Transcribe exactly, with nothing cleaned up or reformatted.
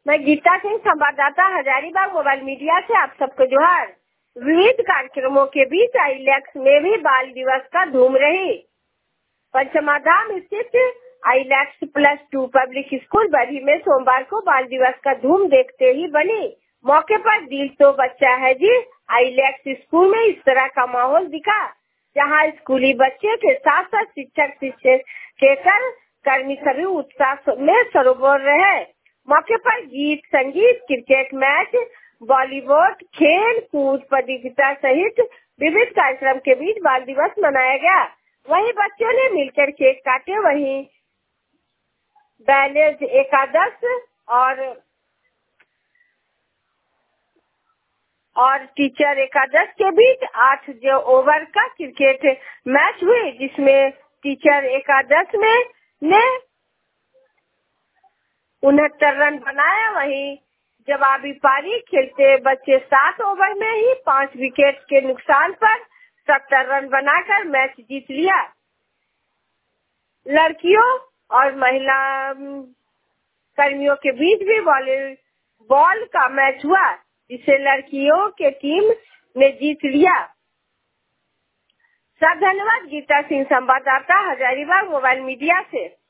मैं गीता सिंह, संवाददाता Hazaribagh mobile media से आप सबको जोहार। विविध कार्यक्रमों के बीच आईलैक्स में भी बाल दिवस का धूम रही। पंचमाधाम स्थित Ilex plus two public school बरी में सोमवार को बाल दिवस का धूम देखते ही बनी। मौके पर दिल तो बच्चा है जी। आईलैक्स स्कूल में इस तरह का माहौल दिखा जहां स्कूली बच्चे के साथ साथ शिक्षक शिक्षकेतर कर्मी सभी उत्साह में सरोवर रहे। मौके पर गीत, संगीत, क्रिकेट मैच, बॉलीवुड, खेल कूद प्रतियोगिता सहित विविध कार्यक्रम के बीच बाल दिवस मनाया गया। वहीं बच्चों ने मिलकर केक काटे। वहीं बैलेज एकादश और और टीचर एकादश के बीच आठ जो ओवर का क्रिकेट मैच हुए, जिसमें टीचर एकादश में ने उनहत्तर रन बनाया। वहीं जवाबी पारी खेलते बच्चे सात ओवर में ही पांच विकेट के नुकसान पर सत्तर रन बनाकर मैच जीत लिया। लड़कियों और महिला कर्मियों के बीच भी वॉलीबॉल का मैच हुआ, जिसे लड़कियों के टीम ने जीत लिया। सब धन्यवाद। गीता सिंह, संवाददाता हजारीबाग मोबाइल मीडिया से।